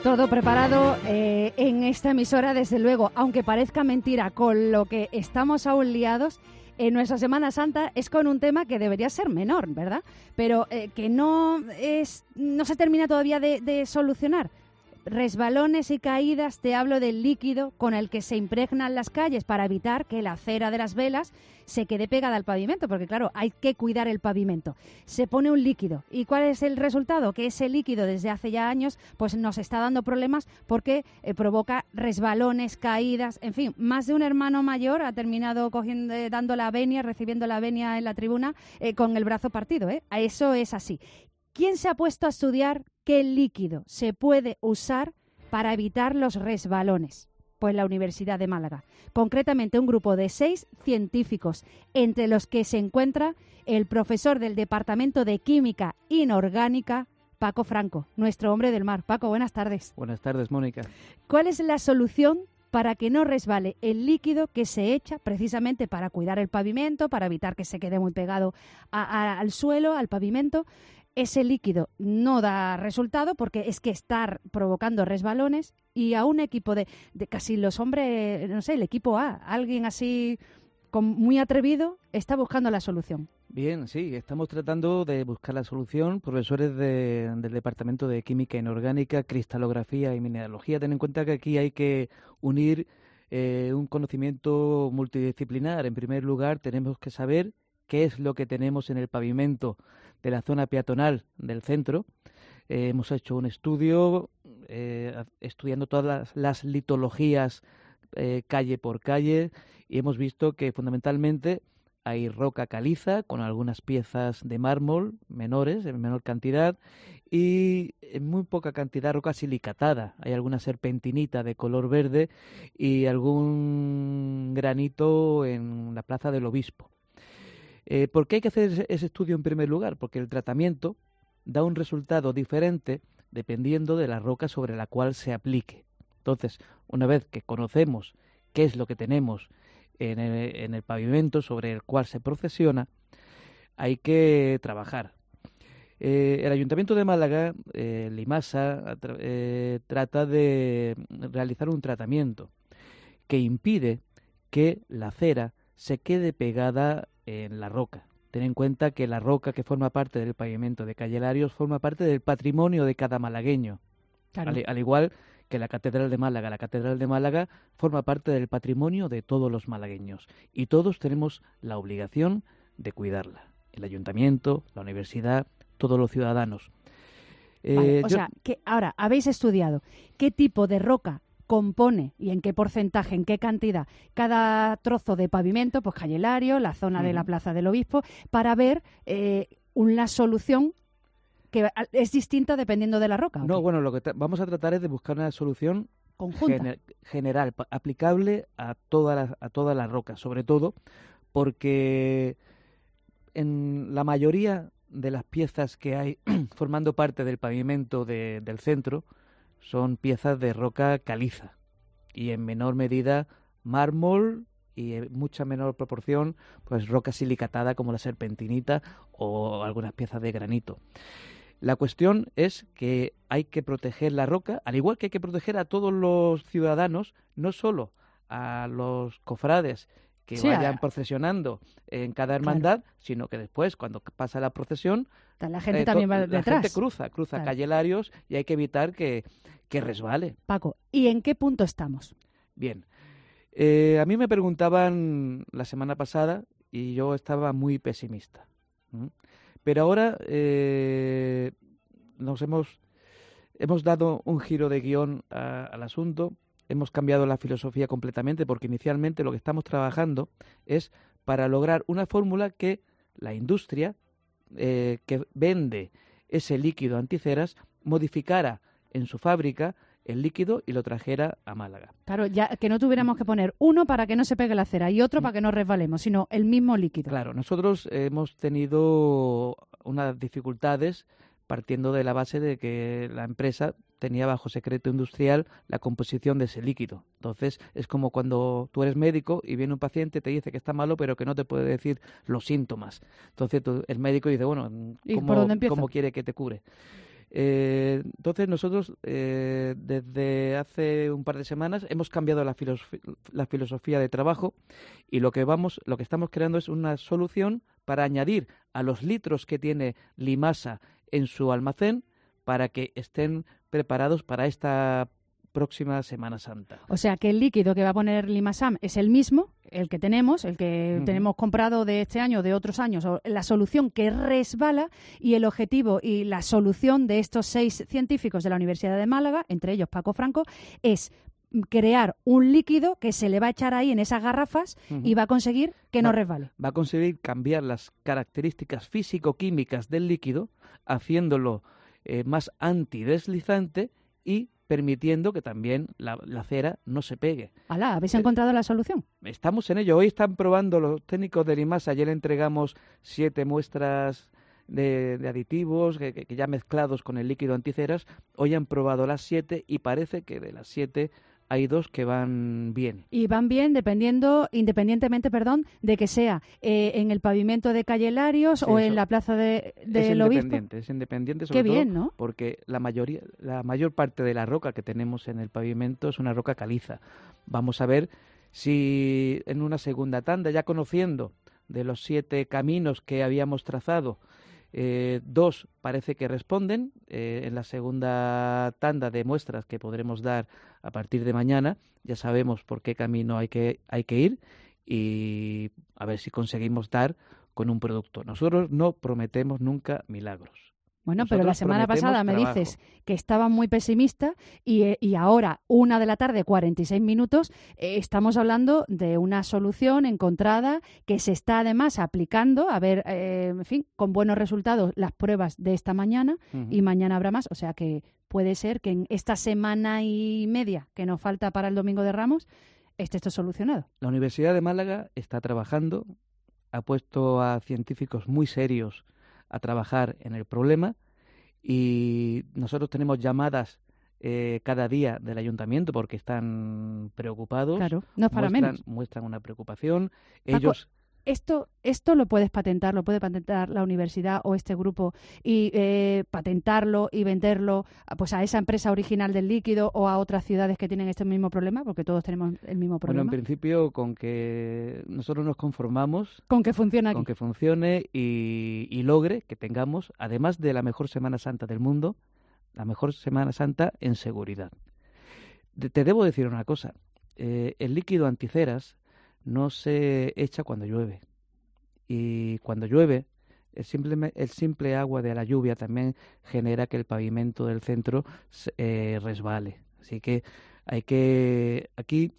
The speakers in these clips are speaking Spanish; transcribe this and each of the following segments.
Todo preparado en esta emisora, desde luego, aunque parezca mentira, con lo que estamos aún liados, en nuestra Semana Santa es con un tema que debería ser menor, ¿verdad? Pero que no se termina todavía de solucionar. Resbalones y caídas, te hablo del líquido con el que se impregnan las calles para evitar que la cera de las velas se quede pegada al pavimento, porque claro, hay que cuidar el pavimento. Se pone un líquido. ¿Y cuál es el resultado? Que ese líquido desde hace ya años pues nos está dando problemas porque provoca resbalones, caídas, en fin, más de un hermano mayor ha terminado dando la venia, recibiendo la venia en la tribuna con el brazo partido, ¿eh? Eso es así. ¿Quién se ha puesto a estudiar qué líquido se puede usar para evitar los resbalones? Pues la Universidad de Málaga. Concretamente un grupo de 6 científicos, entre los que se encuentra el profesor del Departamento de Química Inorgánica, Paco Franco, nuestro hombre del mar. Paco, buenas tardes. Buenas tardes, Mónica. ¿Cuál es la solución para que no resbale el líquido que se echa precisamente para cuidar el pavimento, para evitar que se quede muy pegado al suelo, al pavimento? Ese líquido no da resultado porque es que está provocando resbalones y a un equipo de casi los hombres, no sé, el equipo A, alguien así muy atrevido, está buscando la solución. Bien, sí, estamos tratando de buscar la solución. Profesores del Departamento de Química Inorgánica, Cristalografía y Mineralogía. Ten en cuenta que aquí hay que unir un conocimiento multidisciplinar. En primer lugar, tenemos que saber qué es lo que tenemos en el pavimento de la zona peatonal del centro. Hemos hecho un estudio estudiando todas las litologías calle por calle y hemos visto que fundamentalmente hay roca caliza con algunas piezas de mármol menores, en menor cantidad, y en muy poca cantidad roca silicatada. Hay alguna serpentinita de color verde y algún granito en la Plaza del Obispo. ¿Por qué hay que hacer ese estudio en primer lugar? Porque el tratamiento da un resultado diferente dependiendo de la roca sobre la cual se aplique. Entonces, una vez que conocemos qué es lo que tenemos en el pavimento sobre el cual se procesiona, hay que trabajar. El Ayuntamiento de Málaga, Limasa, trata de realizar un tratamiento que impide que la cera se quede pegada en la roca. Ten en cuenta que la roca que forma parte del pavimento de Calle Larios forma parte del patrimonio de cada malagueño. Claro. Al igual que la Catedral de Málaga. La Catedral de Málaga forma parte del patrimonio de todos los malagueños y todos tenemos la obligación de cuidarla. El Ayuntamiento, la Universidad, todos los ciudadanos. Vale, o sea, que ahora habéis estudiado qué tipo de roca compone y en qué porcentaje, en qué cantidad cada trozo de pavimento, pues Calle Lario, la zona de la Plaza del Obispo, para ver una solución que es distinta dependiendo de la roca. No, bueno, lo que vamos a tratar es de buscar una solución conjunta, general, aplicable a todas las rocas, sobre todo porque en la mayoría de las piezas que hay formando parte del pavimento del centro son piezas de roca caliza y en menor medida mármol y en mucha menor proporción pues roca silicatada como la serpentinita o algunas piezas de granito. La cuestión es que hay que proteger la roca, al igual que hay que proteger a todos los ciudadanos, no solo a los cofrades que vayan procesionando en cada hermandad, claro, sino que después, cuando pasa la procesión, la gente también va detrás. La gente cruza claro, Calle Larios y hay que evitar que resbale. Paco, ¿y en qué punto estamos? Bien, a mí me preguntaban la semana pasada y yo estaba muy pesimista. Pero ahora hemos dado un giro de guión al asunto. Hemos cambiado la filosofía completamente porque inicialmente lo que estamos trabajando es para lograr una fórmula que la industria que vende ese líquido anticeras modificara en su fábrica el líquido y lo trajera a Málaga. Claro, ya que no tuviéramos que poner uno para que no se pegue la cera y otro para que no resbalemos, sino el mismo líquido. Claro, nosotros hemos tenido unas dificultades partiendo de la base de que la empresa tenía bajo secreto industrial la composición de ese líquido. Entonces, es como cuando tú eres médico y viene un paciente y te dice que está malo, pero que no te puede decir los síntomas. Entonces, el médico dice, bueno, ¿cómo quiere que te cure? Entonces nosotros desde hace un par de semanas hemos cambiado la filosofía de trabajo y lo que estamos creando es una solución para añadir a los litros que tiene Limasa en su almacén para que estén preparados para esta próxima Semana Santa. O sea que el líquido que va a poner Limasam es el mismo, el que tenemos, el que tenemos comprado de este año, de otros años, o la solución que resbala, y el objetivo y la solución de estos 6 científicos de la Universidad de Málaga, entre ellos Paco Franco, es crear un líquido que se le va a echar ahí en esas garrafas y va a conseguir que no resbale. Va a conseguir cambiar las características físico-químicas del líquido, haciéndolo más antideslizante y permitiendo que también la cera no se pegue. ¡Hala! ¿Habéis encontrado la solución? Estamos en ello. Hoy están probando los técnicos de Limasa. Ayer entregamos 7 muestras de aditivos que ya mezclados con el líquido anticeras. Hoy han probado las 7 y parece que de las 7 hay 2 que van bien. Y van bien independientemente de que sea en el pavimento de Calle Larios o en la plaza del Obispo. Es independiente sobre Qué bien, ¿no? Porque la mayor parte de la roca que tenemos en el pavimento es una roca caliza. Vamos a ver si en una segunda tanda, ya conociendo de los 7 caminos que habíamos trazado, 2 parece que responden. En la segunda tanda de muestras que podremos dar a partir de mañana ya sabemos por qué camino hay que ir y a ver si conseguimos dar con un producto. Nosotros no prometemos nunca milagros. Bueno, Nosotros pero la semana pasada me trabajo. dices que estaba muy pesimista y ahora, 1:00 PM, 46 minutos, estamos hablando de una solución encontrada que se está además aplicando, a ver, en fin, con buenos resultados las pruebas de esta mañana y mañana habrá más. O sea que puede ser que en esta semana y media que nos falta para el Domingo de Ramos esté esto solucionado. La Universidad de Málaga está trabajando, ha puesto a científicos muy serios a trabajar en el problema y nosotros tenemos llamadas cada día del ayuntamiento porque están preocupados. Claro, no es para menos. Muestran una preocupación. Paco, Ellos... Esto lo puede patentar la universidad o este grupo y patentarlo y venderlo pues a esa empresa original del líquido o a otras ciudades que tienen este mismo problema, porque todos tenemos el mismo problema. Bueno, en principio con que nosotros nos conformamos con que funcione aquí. Con que funcione y logre que tengamos, además de la mejor Semana Santa del mundo, la mejor Semana Santa en seguridad. Te debo decir una cosa, el líquido anticeras no se echa cuando llueve. Y cuando llueve, el simple agua de la lluvia también genera que el pavimento del centro resbale. Así que hay que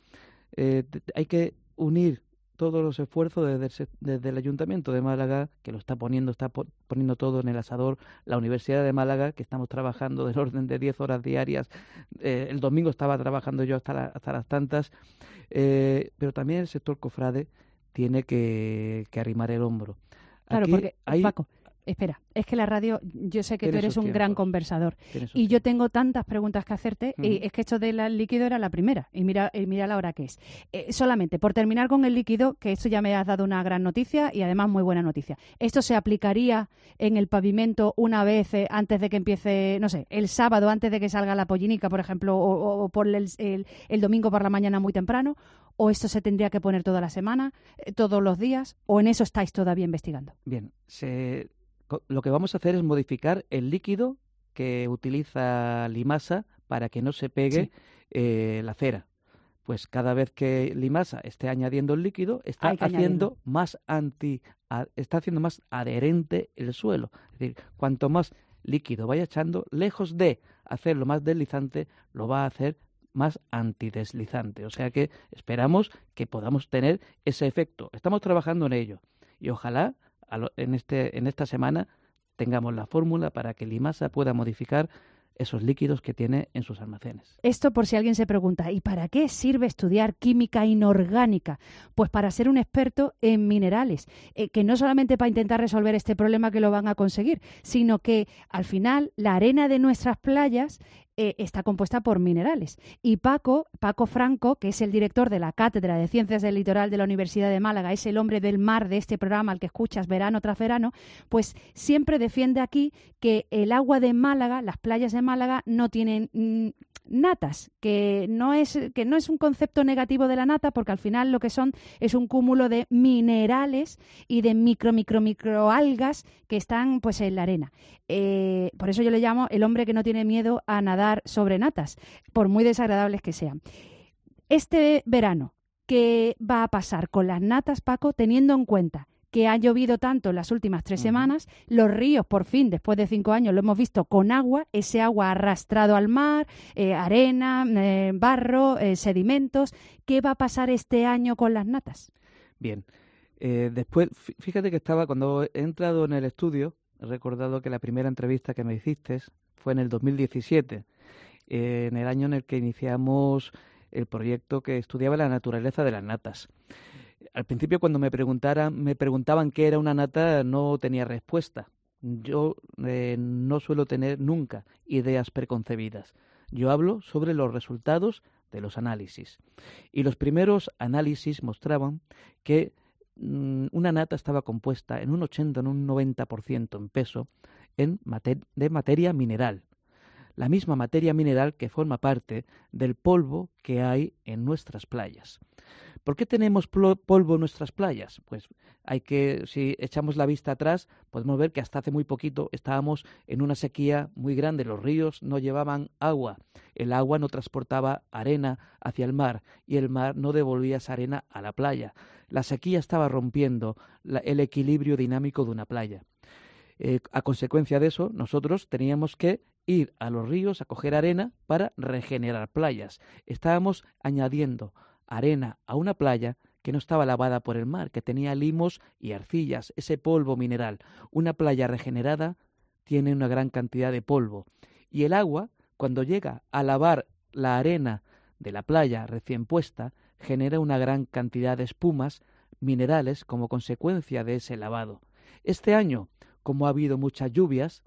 unir todos los esfuerzos desde el Ayuntamiento de Málaga, que lo está poniendo todo en el asador, la Universidad de Málaga, que estamos trabajando del orden de 10 horas diarias. El domingo estaba trabajando yo hasta las tantas, pero también el sector cofrade tiene que arrimar el hombro. Claro, Aquí porque, Paco, espera, es que la radio, yo sé que tú eres un gran conversador y yo tengo tantas preguntas que hacerte y es que esto del líquido era la primera y mira la hora que es. Solamente por terminar con el líquido, que esto ya me has dado una gran noticia y además muy buena noticia. ¿Esto se aplicaría en el pavimento una vez antes de que empiece, no sé, el sábado antes de que salga la pollinica, por ejemplo, o por el domingo por la mañana muy temprano? ¿O esto se tendría que poner toda la semana, todos los días? ¿O en eso estáis todavía investigando? Bien, lo que vamos a hacer es modificar el líquido que utiliza Limasa para que no se pegue la cera. Pues cada vez que Limasa esté añadiendo el líquido, está haciendo más adherente el suelo. Es decir, cuanto más líquido vaya echando, lejos de hacerlo más deslizante, lo va a hacer más antideslizante. O sea que esperamos que podamos tener ese efecto. Estamos trabajando en ello y ojalá en esta semana tengamos la fórmula para que Limasa pueda modificar esos líquidos que tiene en sus almacenes. Esto por si alguien se pregunta, ¿y para qué sirve estudiar química inorgánica? Pues para ser un experto en minerales, que no solamente para intentar resolver este problema que lo van a conseguir, sino que al final la arena de nuestras playas está compuesta por minerales. Y Paco Franco, que es el director de la Cátedra de Ciencias del Litoral de la Universidad de Málaga, es el hombre del mar de este programa al que escuchas verano tras verano, pues siempre defiende aquí que el agua de Málaga, las playas de Málaga, no tienen natas, que no es un concepto negativo de la nata, porque al final lo que son es un cúmulo de minerales y de microalgas que están pues en la arena. Por eso yo le llamo el hombre que no tiene miedo a nadar sobre natas, por muy desagradables que sean. Este verano, ¿qué va a pasar con las natas, Paco, teniendo en cuenta que ha llovido tanto en las últimas 3 semanas, los ríos, por fin, después de 5 años, lo hemos visto con agua, ese agua arrastrado al mar, arena, barro, sedimentos? ¿Qué va a pasar este año con las natas? Bien, después, fíjate que cuando he entrado en el estudio, he recordado que la primera entrevista que me hiciste fue en el 2017, en el año en el que iniciamos el proyecto que estudiaba la naturaleza de las natas. Al principio, cuando me preguntaban qué era una nata, no tenía respuesta. Yo no suelo tener nunca ideas preconcebidas. Yo hablo sobre los resultados de los análisis. Y los primeros análisis mostraban que una nata estaba compuesta en un 80, en un 90% en peso de materia mineral. La misma materia mineral que forma parte del polvo que hay en nuestras playas. ¿Por qué tenemos polvo en nuestras playas? Pues si echamos la vista atrás, podemos ver que hasta hace muy poquito estábamos en una sequía muy grande. Los ríos no llevaban agua, el agua no transportaba arena hacia el mar y el mar no devolvía esa arena a la playa. La sequía estaba rompiendo el equilibrio dinámico de una playa. A consecuencia de eso, nosotros teníamos que ir a los ríos a coger arena para regenerar playas. Estábamos añadiendo arena a una playa que no estaba lavada por el mar, que tenía limos y arcillas, ese polvo mineral. Una playa regenerada tiene una gran cantidad de polvo. Y el agua, cuando llega a lavar la arena de la playa recién puesta, genera una gran cantidad de espumas minerales como consecuencia de ese lavado. Este año, como ha habido muchas lluvias,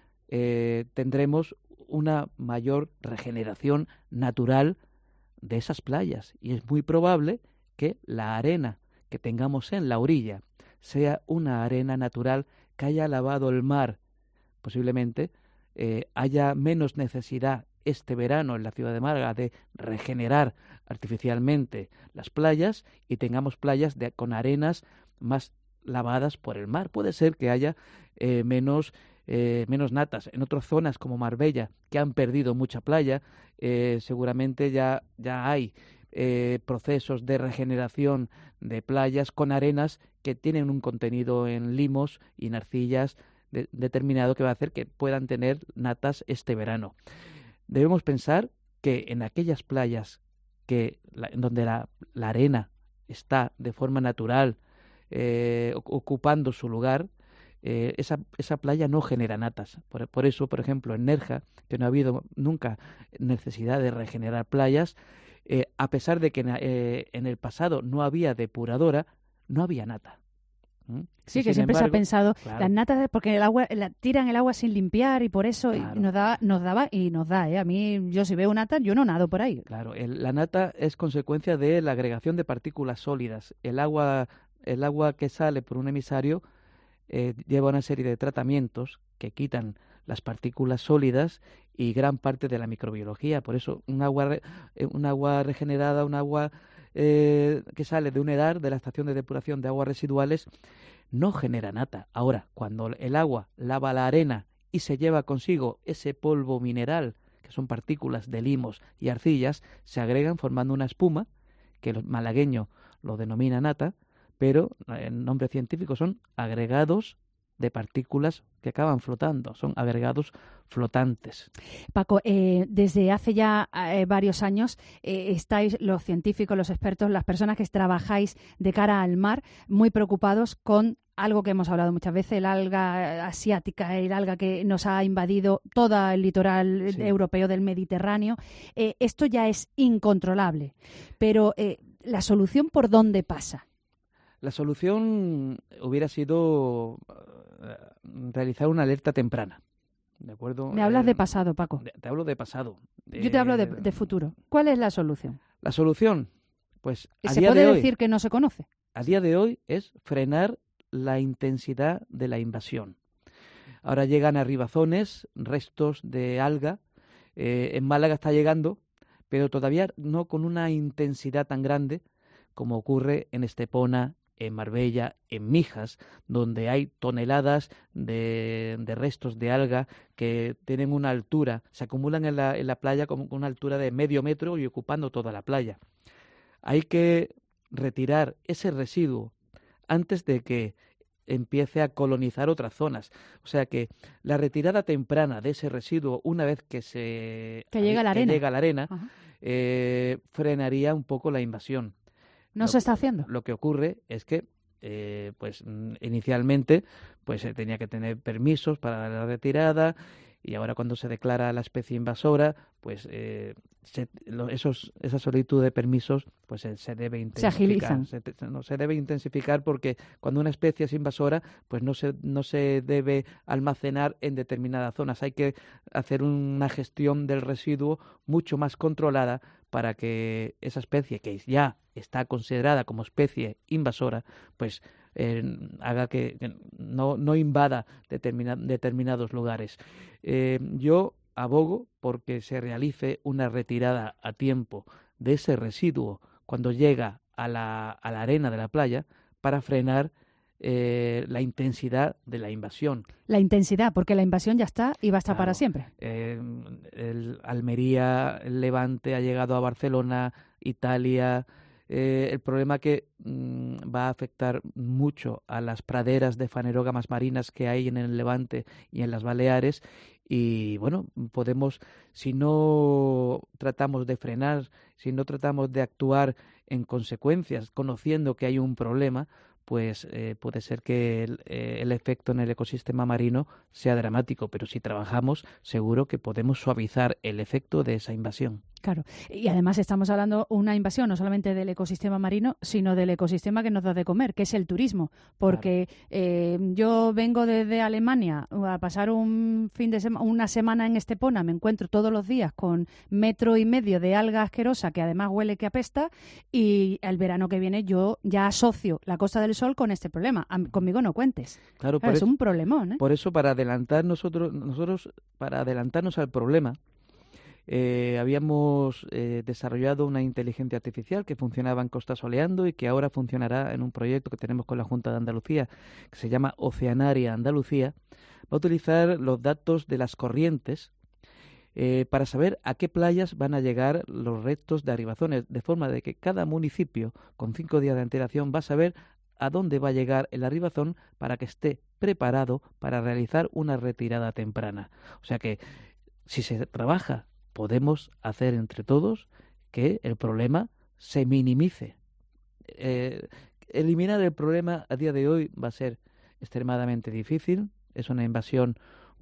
tendremos una mayor regeneración natural de esas playas y es muy probable que la arena que tengamos en la orilla sea una arena natural que haya lavado el mar. Posiblemente haya menos necesidad este verano en la ciudad de Málaga de regenerar artificialmente las playas y tengamos playas con arenas más lavadas por el mar. Puede ser que haya menos natas. En otras zonas como Marbella, que han perdido mucha playa, seguramente ya hay procesos de regeneración de playas con arenas que tienen un contenido en limos y en arcillas determinado que va a hacer que puedan tener natas este verano. Debemos pensar que en aquellas playas en donde la arena está de forma natural ocupando su lugar, esa playa no genera natas. Por eso, por ejemplo, en Nerja, que no ha habido nunca necesidad de regenerar playas, a pesar de que en el pasado no había depuradora, no había nata. Sí, que siempre se ha pensado, claro, las natas, porque el agua tiran el agua sin limpiar y por eso claro, nos daba y nos da. A mí, yo si veo nata, yo no nado por ahí. Claro, la nata es consecuencia de la agregación de partículas sólidas. El agua que sale por un emisario lleva una serie de tratamientos que quitan las partículas sólidas y gran parte de la microbiología. Por eso un agua regenerada, un agua que sale de un EDAR, de la estación de depuración de aguas residuales, no genera nata. Ahora, cuando el agua lava la arena y se lleva consigo ese polvo mineral, que son partículas de limos y arcillas, se agregan formando una espuma, que los malagueños lo denomina nata, pero el nombre científico son agregados de partículas que acaban flotando, son agregados flotantes. Paco, desde hace ya varios años estáis los científicos, los expertos, las personas que trabajáis de cara al mar, muy preocupados con algo que hemos hablado muchas veces, el alga asiática, el alga que nos ha invadido todo el litoral europeo del Mediterráneo. Esto ya es incontrolable, pero ¿la solución por dónde pasa? La solución hubiera sido realizar una alerta temprana. ¿de acuerdo? Me hablas de pasado, Paco. Te hablo de pasado. Yo te hablo de futuro. ¿Cuál es la solución? La solución, pues a ¿Se día puede de hoy, decir que no se conoce? a día de hoy es frenar la intensidad de la invasión. Ahora llegan a ribazones, restos de alga. En Málaga está llegando, pero todavía no con una intensidad tan grande como ocurre en Estepona, en Marbella, en Mijas, donde hay toneladas de restos de alga que tienen una altura, se acumulan en la playa con una altura de medio metro y ocupando toda la playa. Hay que retirar ese residuo antes de que empiece a colonizar otras zonas. O sea que la retirada temprana de ese residuo, una vez que llega a la arena, frenaría un poco la invasión. ¿No se está haciendo? Lo que ocurre es que inicialmente pues se tenía que tener permisos para la retirada, y ahora cuando se declara la especie invasora, pues esa solicitud de permisos pues se debe intensificar. Se agilizan. Se debe intensificar porque cuando una especie es invasora, pues no se debe almacenar en determinadas zonas. Hay que hacer una gestión del residuo mucho más controlada para que esa especie, que ya está considerada como especie invasora, pues haga que no invada determinados lugares. Yo abogo porque se realice una retirada a tiempo de ese residuo cuando llega a la arena de la playa para frenar la intensidad de la invasión. La intensidad, porque la invasión ya está y va a estar para siempre. Almería, el Levante ha llegado a Barcelona, Italia. El problema que va a afectar mucho a las praderas de fanerógamas marinas que hay en el Levante y en las Baleares. Y bueno, si no tratamos de frenar, si no tratamos de actuar en consecuencias, conociendo que hay un problema, pues puede ser que el efecto en el ecosistema marino sea dramático, pero si trabajamos seguro que podemos suavizar el efecto de esa invasión. Claro, y además estamos hablando de una invasión no solamente del ecosistema marino, sino del ecosistema que nos da de comer, que es el turismo, porque yo vengo desde Alemania a pasar una semana en Estepona, me encuentro todos los días con 1,5 metros de alga asquerosa que además huele que apesta, y el verano que viene yo ya asocio la Costa del Sol con este problema. Conmigo no cuentes. Claro, es un problemón, ¿eh? Por eso, para adelantarnos al problema, habíamos desarrollado una inteligencia artificial que funcionaba en Costa Soleando y que ahora funcionará en un proyecto que tenemos con la Junta de Andalucía, que se llama Oceanaria Andalucía. Va a utilizar los datos de las corrientes para saber a qué playas van a llegar los restos de arribazones, de forma de que cada municipio, con 5 días de antelación, va a saber a dónde va a llegar el arribazón para que esté preparado para realizar una retirada temprana. O sea que, si se trabaja, podemos hacer entre todos que el problema se minimice. Eliminar el problema a día de hoy va a ser extremadamente difícil. Es una invasión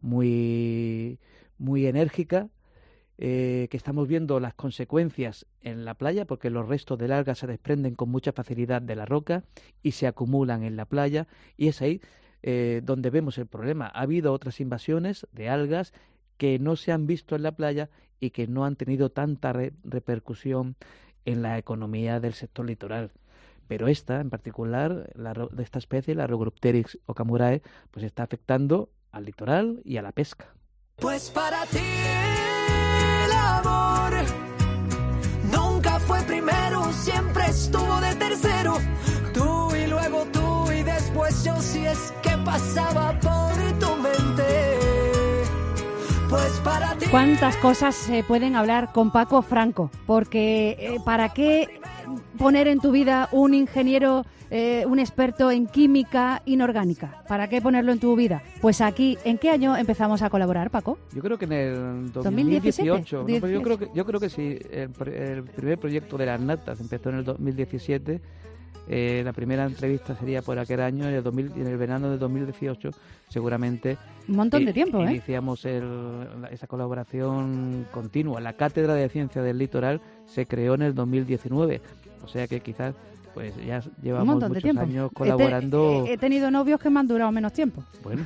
muy, muy enérgica, que estamos viendo las consecuencias en la playa, porque los restos del alga se desprenden con mucha facilidad de la roca y se acumulan en la playa, y es ahí donde vemos el problema. Ha habido otras invasiones de algas que no se han visto en la playa y que no han tenido tanta repercusión en la economía del sector litoral. Pero esta, en particular, de esta especie, la Rhodopteryx okamurae, pues está afectando al litoral y a la pesca. Pues para ti el amor nunca fue primero, siempre estuvo de tercero. Tú y luego tú y después yo, si es que pasaba por tu mente. Pues para ti. ¿Cuántas cosas se pueden hablar con Paco Franco? Porque ¿para qué poner en tu vida un ingeniero, un experto en química inorgánica? ¿Para qué ponerlo en tu vida? Pues aquí, ¿en qué año empezamos a colaborar, Paco? Yo creo que en el 2018. ¿No? Pero yo creo que sí. El primer proyecto de las natas empezó en el 2017. La primera entrevista sería por aquel año, en el verano de 2018, seguramente. Un montón de tiempo, Iniciamos esa colaboración continua. La Cátedra de Ciencia del Litoral se creó en el 2019, o sea que quizás Pues ya Un llevamos montón de muchos tiempo. años colaborando. He tenido novios que me han durado menos tiempo. Bueno,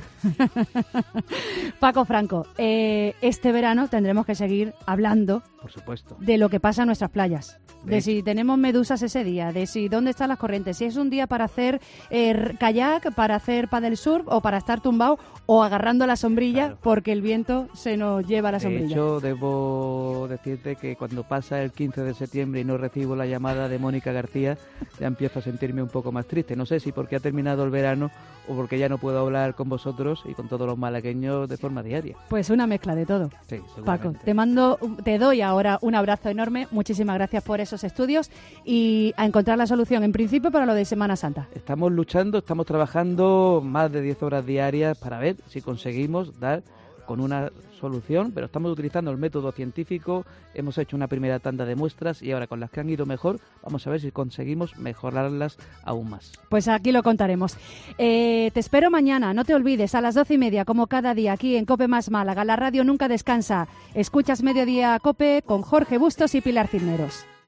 Paco Franco, este verano tendremos que seguir hablando por supuesto. de lo que pasa en nuestras playas. De ¿Ves? si tenemos medusas ese día, de si dónde están las corrientes, si es un día para hacer kayak, para hacer paddle surf o para estar tumbado o agarrando la sombrilla, Claro. porque el viento se nos lleva la De sombrilla. hecho, debo decirte que cuando pasa el 15 de septiembre y no recibo la llamada de Mónica García, ya empiezo a sentirme un poco más triste. No sé si porque ha terminado el verano o porque ya no puedo hablar con vosotros y con todos los malagueños de forma diaria. Pues una mezcla de todo. Sí, Paco, seguramente. te doy ahora un abrazo enorme, muchísimas gracias por esos estudios y a encontrar la solución en principio para lo de Semana Santa. Estamos luchando, estamos trabajando más de 10 horas diarias para ver si conseguimos dar con una solución, pero estamos utilizando el método científico, hemos hecho una primera tanda de muestras y ahora con las que han ido mejor, vamos a ver si conseguimos mejorarlas aún más. Pues aquí lo contaremos. Te espero mañana, no te olvides, a las 12:30, como cada día, aquí en COPE Más Málaga. La radio nunca descansa. Escuchas Mediodía COPE con Jorge Bustos y Pilar Cisneros.